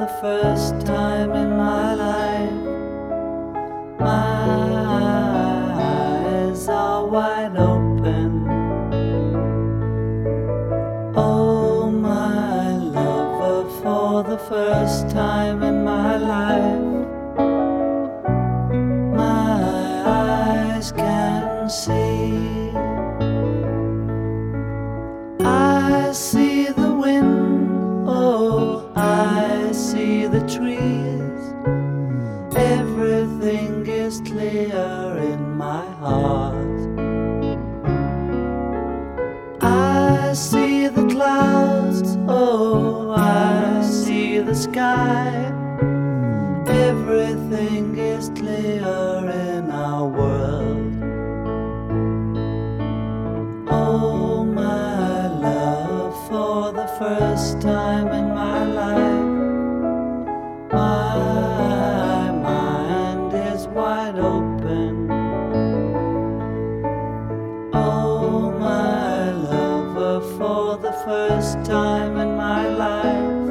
first time in my life. My eyes are wide open. Oh, my lover, for the first time in my life, my eyes can see. I see the wind, oh, I see the trees. Everything is clear in my heart. I see the clouds, oh, I see the sky. Everything is clear in our world. Oh, my love, for the first time in my life, my mind is wide open. Oh, my lover, for the first time in my life,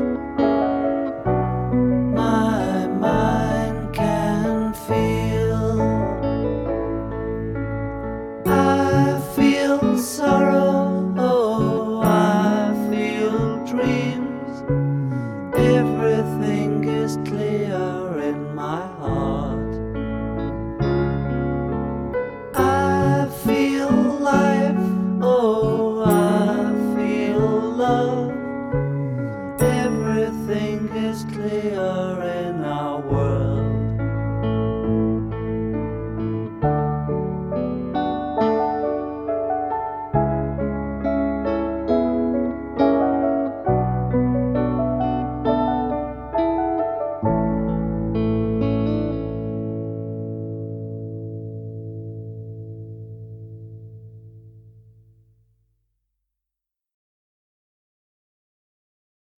my mind can feel. I feel sorrow, oh, I feel dreams.